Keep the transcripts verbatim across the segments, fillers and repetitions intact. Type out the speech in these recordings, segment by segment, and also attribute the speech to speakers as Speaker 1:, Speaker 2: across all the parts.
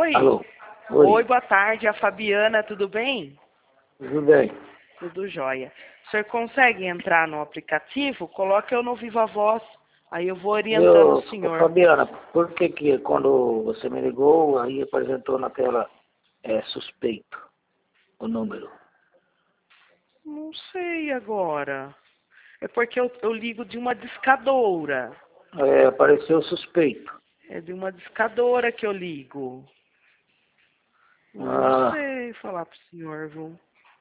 Speaker 1: Oi.
Speaker 2: Alô? Oi.
Speaker 1: Oi, boa tarde. A Fabiana, tudo bem?
Speaker 2: Tudo bem?
Speaker 1: Tudo jóia. O senhor consegue entrar no aplicativo? Coloque eu no Viva Voz. Aí eu vou orientando
Speaker 2: Eu,
Speaker 1: o senhor.
Speaker 2: Fabiana, por que que quando você me ligou, aí apresentou na tela é, suspeito o número?
Speaker 1: Não sei agora. É porque eu, eu ligo de uma discadora.
Speaker 2: É, apareceu suspeito.
Speaker 1: É de uma discadora que eu ligo. Não
Speaker 2: Ah,
Speaker 1: sei falar pro senhor, viu?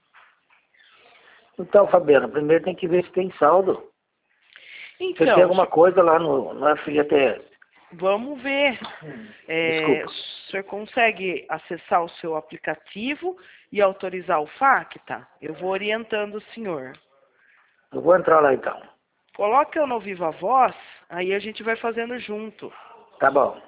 Speaker 2: então, Fabiana, primeiro tem que ver se tem saldo. Você tem
Speaker 1: Então,
Speaker 2: alguma coisa lá no, no F G T S?
Speaker 1: vamos ver. É, o
Speaker 2: Desculpa.
Speaker 1: senhor consegue acessar o seu aplicativo e autorizar o FACTA? Eu vou orientando o senhor.
Speaker 2: Eu vou entrar lá então.
Speaker 1: Coloque eu no Viva Voz, aí a gente vai fazendo junto.
Speaker 2: Tá bom.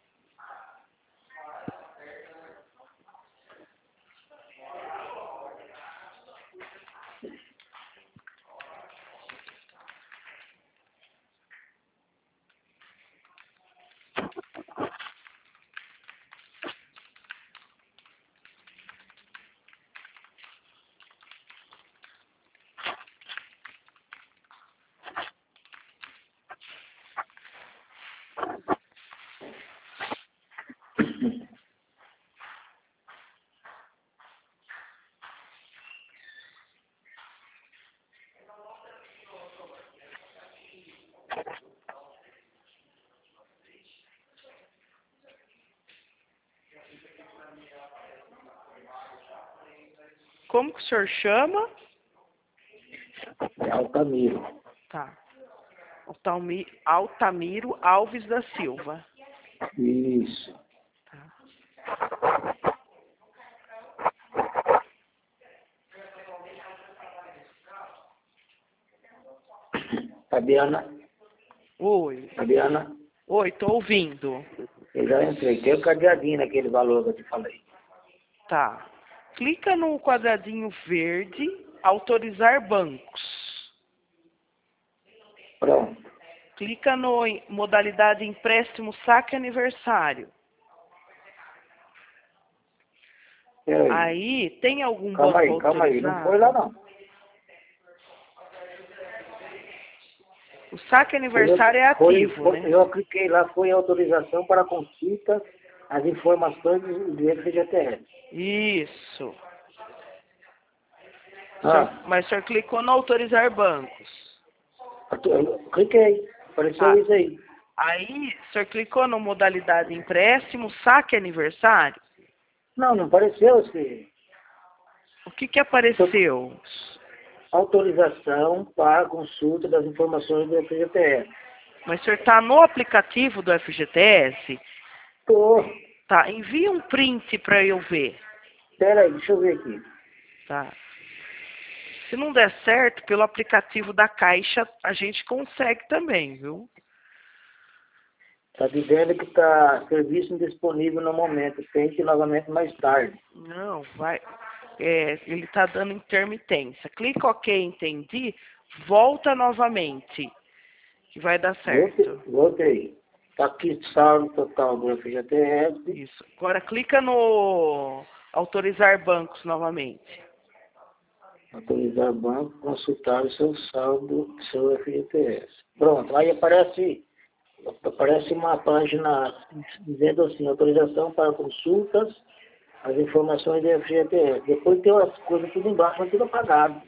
Speaker 1: Como que o senhor chama?
Speaker 2: É Altamiro.
Speaker 1: Tá. Altalmi- Altamiro Alves da Silva.
Speaker 2: Isso.
Speaker 1: Tá.
Speaker 2: Fabiana,
Speaker 1: Oi.
Speaker 2: Fabiana,
Speaker 1: Oi, tô ouvindo.
Speaker 2: eu já entrei. Tem o cadeadinho naquele valor que eu te falei.
Speaker 1: Tá. Clica no quadradinho verde, autorizar bancos.
Speaker 2: Pronto.
Speaker 1: Clica no em- modalidade empréstimo saque aniversário.
Speaker 2: Peraí.
Speaker 1: Aí, tem algum
Speaker 2: Calma
Speaker 1: banco
Speaker 2: aí, calma aí. Não foi lá
Speaker 1: autorizado?
Speaker 2: não.
Speaker 1: O saque
Speaker 2: Foi, eu-
Speaker 1: aniversário é
Speaker 2: foi,
Speaker 1: ativo,
Speaker 2: foi-
Speaker 1: né?
Speaker 2: eu cliquei lá, foi autorização para consulta as informações do, do F G T S.
Speaker 1: Isso. O senhor-
Speaker 2: Ah,
Speaker 1: mas o senhor clicou no autorizar bancos.
Speaker 2: eu cliquei. Apareceu
Speaker 1: Tá.
Speaker 2: isso aí.
Speaker 1: Aí, o senhor clicou no modalidade empréstimo saque aniversário.
Speaker 2: Não, não apareceu esse.
Speaker 1: O que que apareceu?
Speaker 2: Autorização para consulta das informações do F G T S.
Speaker 1: Mas o senhor está no aplicativo do F G T S?
Speaker 2: Tô.
Speaker 1: Tá, envia um print para eu ver.
Speaker 2: Espera aí, deixa eu ver aqui.
Speaker 1: Tá. Se não der certo, pelo aplicativo da Caixa, a gente consegue também, viu?
Speaker 2: Está dizendo que está serviço indisponível no momento. Tente novamente mais tarde.
Speaker 1: Não, vai. É, ele está dando intermitência. Clica OK, entendi. Volta novamente, que vai dar
Speaker 2: Voltei.
Speaker 1: certo.
Speaker 2: Voltei. Está aqui saldo total do F G T S.
Speaker 1: Isso. Agora clica no autorizar bancos novamente.
Speaker 2: Autorizar banco, consultar o seu saldo, seu F G T S. Pronto, aí aparece, aparece uma página dizendo assim, autorização para consultas, as informações do F G T S. Depois tem as coisas tudo embaixo, mas tudo apagado.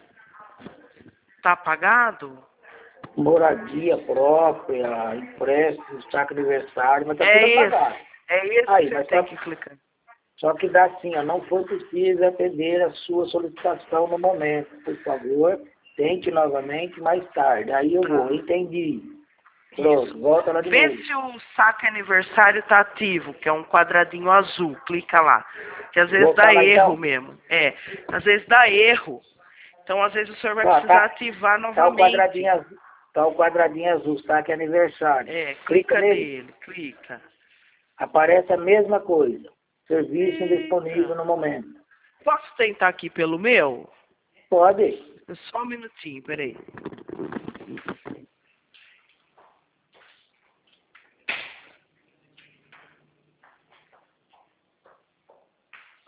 Speaker 1: Tá apagado?
Speaker 2: Moradia própria, empréstimo, saque aniversário, mas tá tudo
Speaker 1: É esse.
Speaker 2: apagado.
Speaker 1: É esse
Speaker 2: Aí,
Speaker 1: que você
Speaker 2: mas
Speaker 1: tem
Speaker 2: só,
Speaker 1: que clicar.
Speaker 2: só que dá assim, ó, não foi possível atender a sua solicitação no momento. Por favor, tente novamente mais tarde. Aí eu vou, entendi. Pronto, volta lá de
Speaker 1: Vê
Speaker 2: novo.
Speaker 1: se o saque aniversário está ativo, que é um quadradinho azul. Clica lá. Que às vezes
Speaker 2: Voltar
Speaker 1: dá
Speaker 2: lá
Speaker 1: erro
Speaker 2: então?
Speaker 1: mesmo. É, às vezes dá erro. Então, às vezes o senhor vai
Speaker 2: Ó,
Speaker 1: precisar
Speaker 2: tá,
Speaker 1: ativar
Speaker 2: tá o
Speaker 1: novamente.
Speaker 2: quadradinho azul, tá o quadradinho azul, saque aniversário.
Speaker 1: É,
Speaker 2: Clica
Speaker 1: clica
Speaker 2: nele,
Speaker 1: nele, clica.
Speaker 2: aparece a mesma coisa. Serviço indisponível
Speaker 1: Eita.
Speaker 2: no momento.
Speaker 1: Posso tentar aqui pelo meu?
Speaker 2: Pode.
Speaker 1: Só um minutinho, peraí.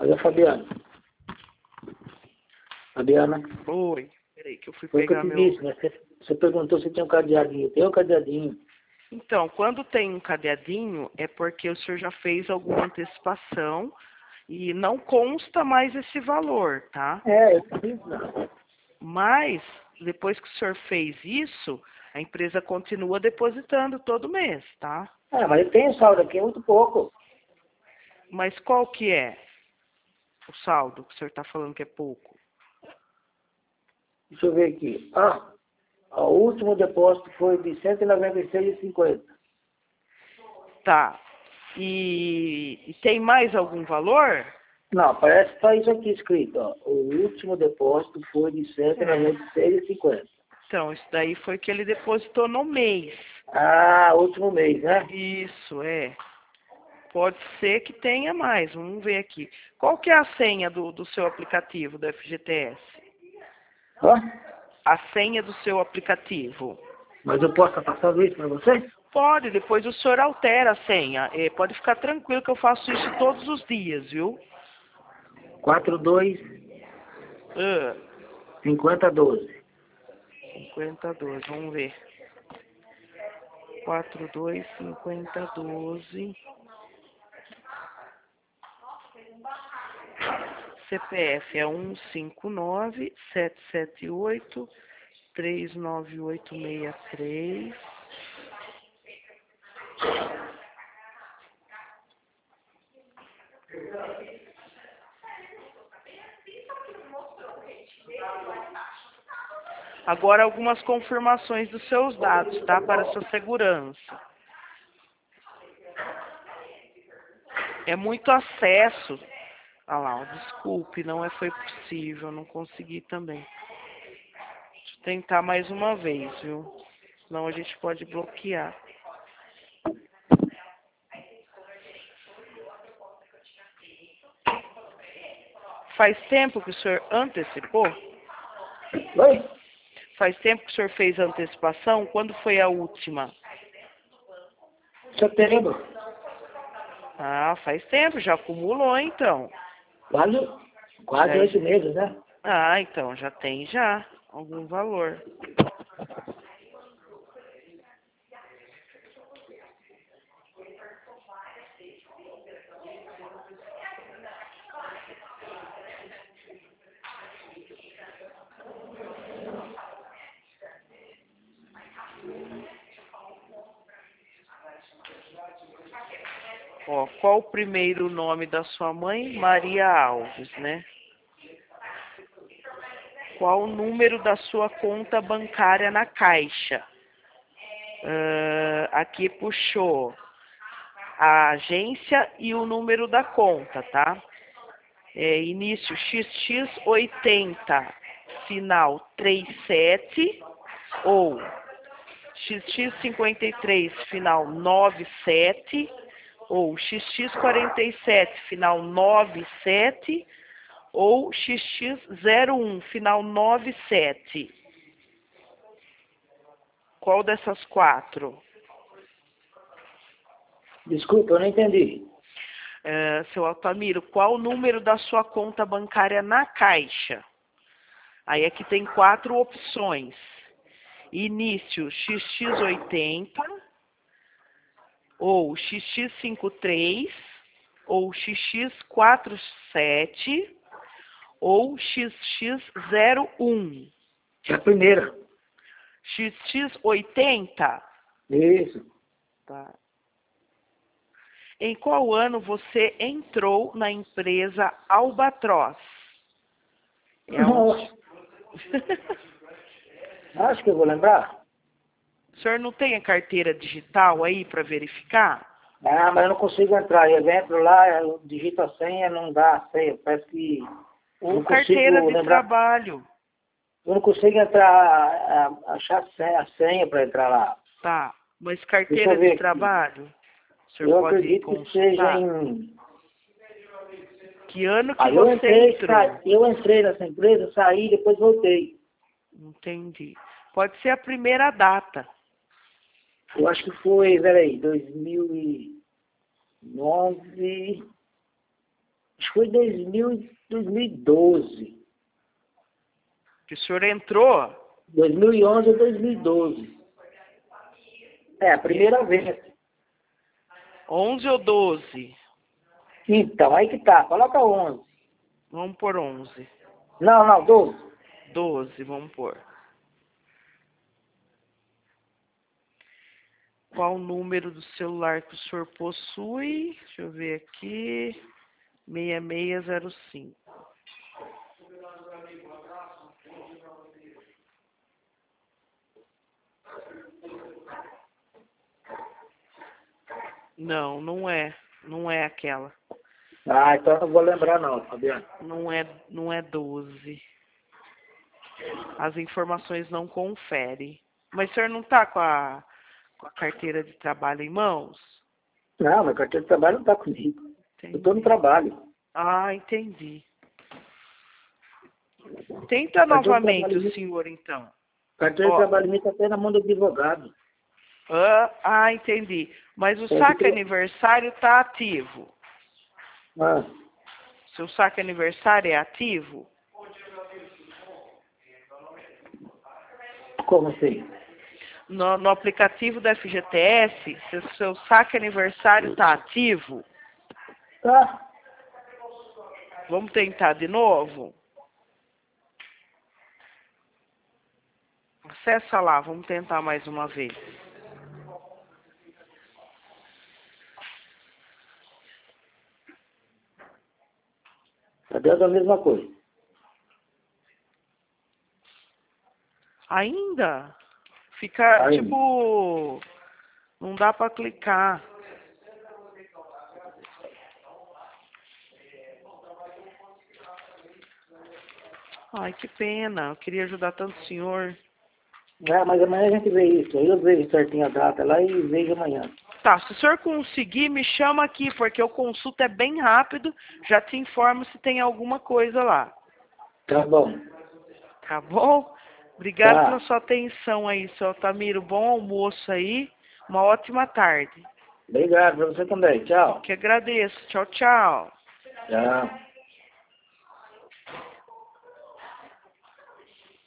Speaker 2: Cadê a Fabiana? Fabiana?
Speaker 1: Oi. Peraí que eu fui
Speaker 2: Foi o que eu
Speaker 1: pegar
Speaker 2: te
Speaker 1: meu...
Speaker 2: disse, né? Você, você perguntou se tinha um cadeadinho. Tem um cadeadinho.
Speaker 1: Então, quando tem um cadeadinho, é porque o senhor já fez alguma antecipação e não consta mais esse valor, tá?
Speaker 2: É, eu fiz não.
Speaker 1: Mas, depois que o senhor fez isso, a empresa continua depositando todo mês, tá?
Speaker 2: É, mas tem saldo aqui, é muito pouco.
Speaker 1: Mas qual que é o saldo que o senhor está falando que é pouco?
Speaker 2: Deixa eu ver aqui. Ah, o último depósito foi de cento e noventa e seis reais e cinquenta centavos.
Speaker 1: Tá. E, e tem mais algum valor?
Speaker 2: Não, parece que tá isso aqui escrito, ó. O último depósito foi de cento e noventa e seis reais e cinquenta centavos.
Speaker 1: Então, isso daí foi que ele depositou no mês.
Speaker 2: Ah, último mês, né?
Speaker 1: Isso, é. Pode ser que tenha mais. Vamos ver aqui. Qual que é a senha do, do seu aplicativo, do F G T S?
Speaker 2: Ó,
Speaker 1: A senha do seu aplicativo.
Speaker 2: mas eu posso estar passando isso para você?
Speaker 1: Pode, depois o senhor altera a senha. É, pode ficar tranquilo que eu faço isso todos os dias, viu?
Speaker 2: quatro dois
Speaker 1: Ah,
Speaker 2: cinquenta doze.
Speaker 1: cinquenta doze, vamos ver. quatro dois cinquenta doze. C P F é um cinco nove sete sete oito três nove oito seis três. Agora algumas confirmações dos seus dados, tá? Para a sua segurança. É muito acesso. Ah lá, ó, desculpe, não é, foi possível, não consegui também. Deixa eu tentar mais uma vez, viu? Senão a gente pode bloquear. Faz tempo que o senhor antecipou?
Speaker 2: Oi?
Speaker 1: Faz tempo que o senhor fez a antecipação? Quando foi a última?
Speaker 2: Setembro.
Speaker 1: Ah, faz tempo, já acumulou então.
Speaker 2: Quase, quase
Speaker 1: Já-
Speaker 2: oito meses, né?
Speaker 1: Ah, então já tem já algum valor. Ó, qual o primeiro nome da sua mãe? Maria Alves, né? Qual o número da sua conta bancária na Caixa? Ah, aqui puxou a agência e o número da conta, tá? É, início X X oitenta, final trinta e sete, ou X X cinquenta e três, final noventa e sete, ou X X quarenta e sete, final noventa e sete, ou X X zero um, final noventa e sete. Qual dessas quatro?
Speaker 2: Desculpa, eu não entendi.
Speaker 1: É, seu Altamiro, qual o número da sua conta bancária na Caixa? Aí aqui tem quatro opções. Início X X oitenta, ou X X cinquenta e três, ou X X quarenta e sete, ou X X zero um.
Speaker 2: É a primeira.
Speaker 1: X X oitenta.
Speaker 2: Isso.
Speaker 1: Tá. Em qual ano você entrou na empresa Albatroz? É a
Speaker 2: Nossa, acho que eu vou lembrar.
Speaker 1: O senhor não tem a carteira digital aí para verificar?
Speaker 2: Ah, mas eu não consigo entrar. Eu entro lá, eu digito a senha, não dá a senha. Parece que
Speaker 1: Ou
Speaker 2: não
Speaker 1: carteira
Speaker 2: consigo
Speaker 1: de
Speaker 2: lembrar.
Speaker 1: trabalho?
Speaker 2: Eu não consigo entrar, a- a- achar a senha, a senha para entrar lá.
Speaker 1: Tá. Mas
Speaker 2: Deixa
Speaker 1: carteira
Speaker 2: eu ver
Speaker 1: de
Speaker 2: aqui.
Speaker 1: trabalho? O senhor
Speaker 2: Eu
Speaker 1: pode
Speaker 2: acredito que seja
Speaker 1: consultar?
Speaker 2: em...
Speaker 1: Que ano que
Speaker 2: Aí eu
Speaker 1: você
Speaker 2: entrei,
Speaker 1: entrou?
Speaker 2: sa... eu entrei nessa empresa, saí, depois voltei.
Speaker 1: Entendi. Pode ser a primeira data.
Speaker 2: Eu acho que foi, peraí, dois mil e nove. Acho que foi dois mil, dois mil e doze.
Speaker 1: Que o senhor entrou?
Speaker 2: dois mil e onze ou dois mil e doze. É, a primeira vez.
Speaker 1: onze ou doze?
Speaker 2: Então, aí que tá. Coloca onze.
Speaker 1: Vamos por onze.
Speaker 2: Não, não, doze.
Speaker 1: doze, vamos pôr. Qual o número do celular que o senhor possui? Deixa eu ver aqui. seis seis zero cinco. Não, não é. Não é aquela.
Speaker 2: Ah, então eu não vou lembrar não, Fabiano.
Speaker 1: Não é, não é doze. As informações não conferem. Mas o senhor não está com a, com a carteira de trabalho em mãos?
Speaker 2: Não, meu carteira de trabalho não está comigo.
Speaker 1: Entendi.
Speaker 2: Eu estou no trabalho.
Speaker 1: Ah, entendi. Tenta
Speaker 2: Carteira de
Speaker 1: novamente
Speaker 2: trabalho
Speaker 1: o
Speaker 2: minha-
Speaker 1: senhor, então.
Speaker 2: Carteira de
Speaker 1: Ó,
Speaker 2: trabalho minha está até na mão do advogado.
Speaker 1: ah, ah, entendi. Mas o
Speaker 2: É,
Speaker 1: saque
Speaker 2: porque-
Speaker 1: aniversário está ativo.
Speaker 2: Ah,
Speaker 1: Seu saque aniversário é ativo?
Speaker 2: como assim?
Speaker 1: No, no aplicativo da F G T S, se o seu saque aniversário está ativo,
Speaker 2: Tá.
Speaker 1: vamos tentar de novo? Acessa lá, vamos tentar mais uma vez.
Speaker 2: Tá dando a mesma coisa.
Speaker 1: Ainda? Fica,
Speaker 2: Ainda.
Speaker 1: tipo, não dá para clicar. Ai, que pena. Eu queria ajudar tanto o senhor.
Speaker 2: É, mas amanhã a gente vê isso. Aí eu vejo certinho a data lá e vejo amanhã.
Speaker 1: Tá, se o senhor conseguir, me chama aqui, porque o consulta é bem rápido. Já te informo se tem alguma coisa lá.
Speaker 2: Tá bom.
Speaker 1: Tá bom? Obrigado
Speaker 2: Tá.
Speaker 1: pela sua atenção aí, seu Altamiro. Bom almoço aí. Uma ótima tarde.
Speaker 2: Obrigado pra você também. Tchau.
Speaker 1: Que agradeço. Tchau, tchau.
Speaker 2: Tchau.